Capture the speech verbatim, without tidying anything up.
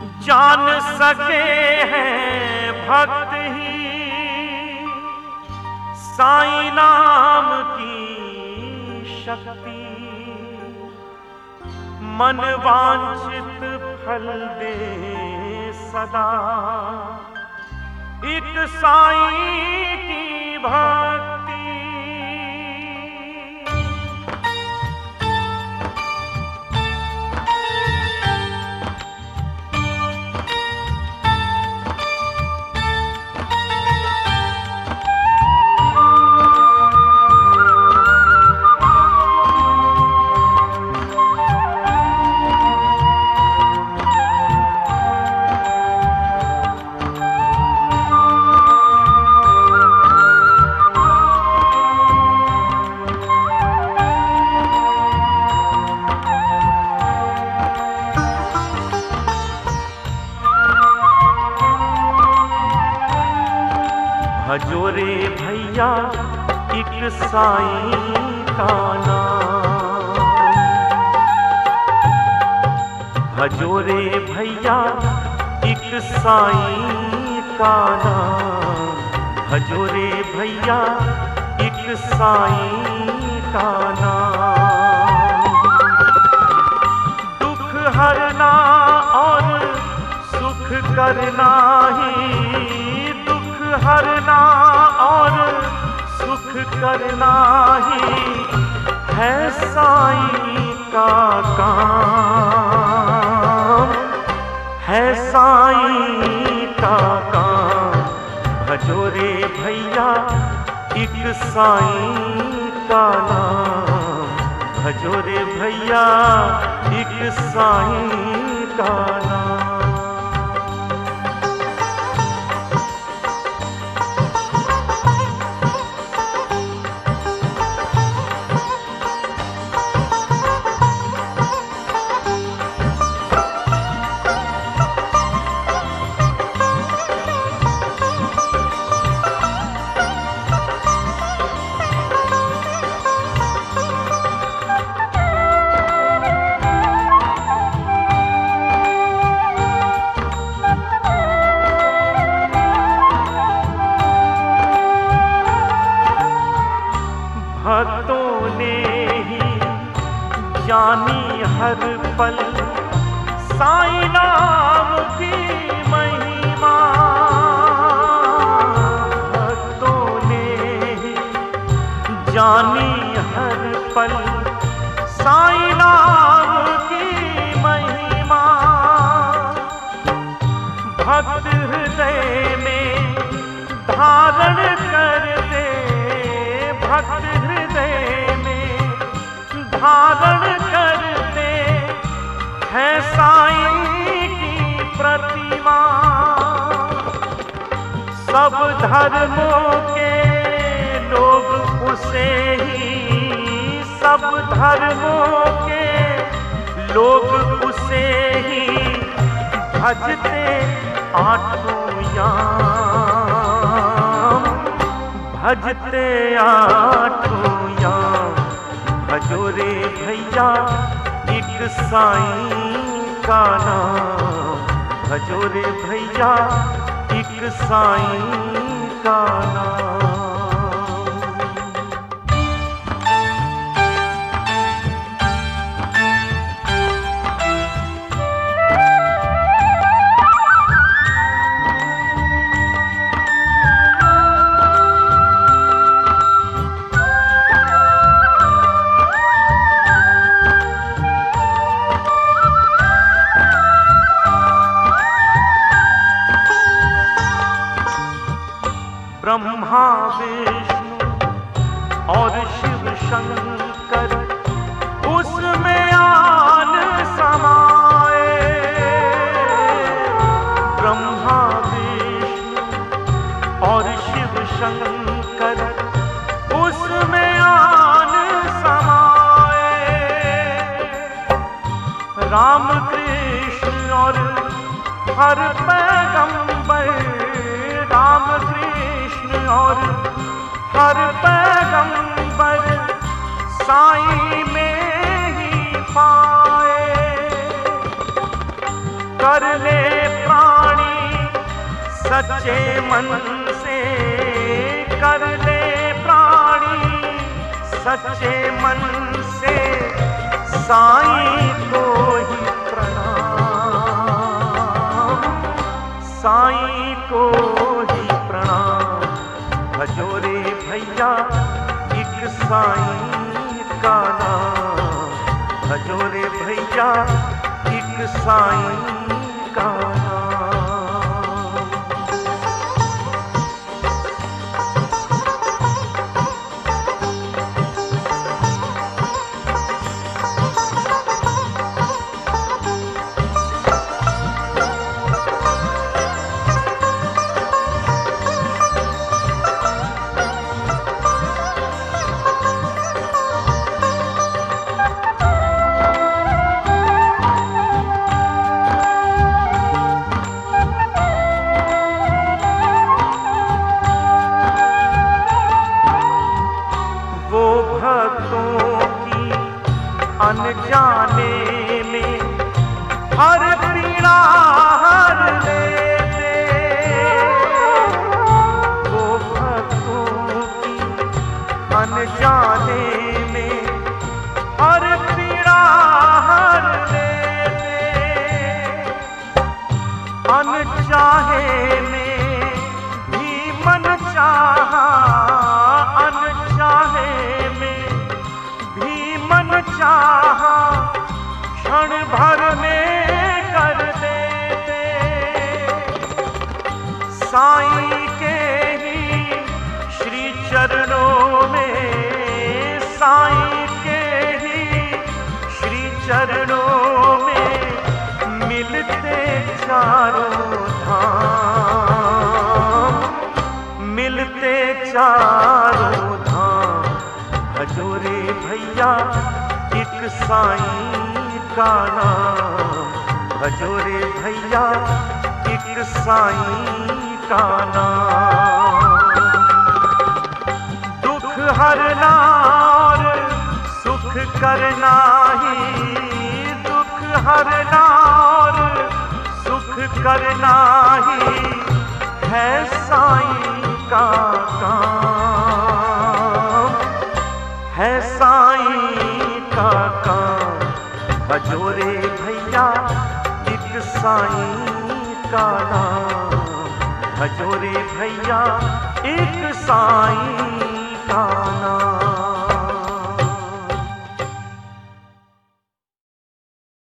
जान सके हैं भक्त ही साईं नाम की शक्ति, मन वांछित फल दे सदा एक साईं की भक्ति। भजो रे भैया एक साईं का नाम, भजो रे भैया एक साईं का नाम, भजो रे भैया एक साईं का नाम। दुख हरना और सुख करना ही, हरना और सुख करना ही है साईं का काम, है साईं का काम। भजो रे भैया एक साईं का नाम, भजो रे भैया एक साईं का नाम। भक्तों ने ही जानी हर पल साईं नाम की महिमा, भक्तों ने ही जानी हर पल साईं नाम की महिमा। भक्त हृदय में धारण करते, भक्त हृदय में धारण करते हैं साईं की प्रतिमा। सब धर्मों के लोग उसे ही, सब धर्मों के लोग उसे ही भजते आठों याम, भजते आठों याम। भजो रे भैया एक साईं का नाम, भजो रे भैया एक साईं का नाम। ब्रह्मा विष्णु और शिव शंकर उसमें आन समाए, ब्रह्मा विष्णु और शिव शंकर उसमें आन समाए। राम कृष्ण और हर पैगंबर, राम कृष्ण और हर पैगंबर साईं में ही पाए। कर ले प्राणी सच्चे मन से, कर ले प्राणी सच्चे मन से, साईं को ही प्रणाम, साईं को ही प्रणाम। भजोरे भैया एक साईं का नाम, भजोरे भैया एक साईं का नाम। अनजाने में हर पीड़ा हर लेते, वो भक्तों की अनजाने में हर पीड़ा हर लेते, अनचाहे में भी मन चाहा, अनचाहे में भी मन चाहा क्षण भर में कर देते। साईं के ही श्री चरणों में, साईं के ही श्री चरणों में मिलते चारों धाम, मिलते चारों धाम। भजोरे भैया एक साईं का नाम, भजोरे भैया एक साईं का नाम। दुख हरना और सुख करना ही, दुख हरना और सुख करना ही है साईं का काम, है साईं का काम। भजोरे भैया एक साईं का नाम, भजोरे भैया एक साईं का नाम।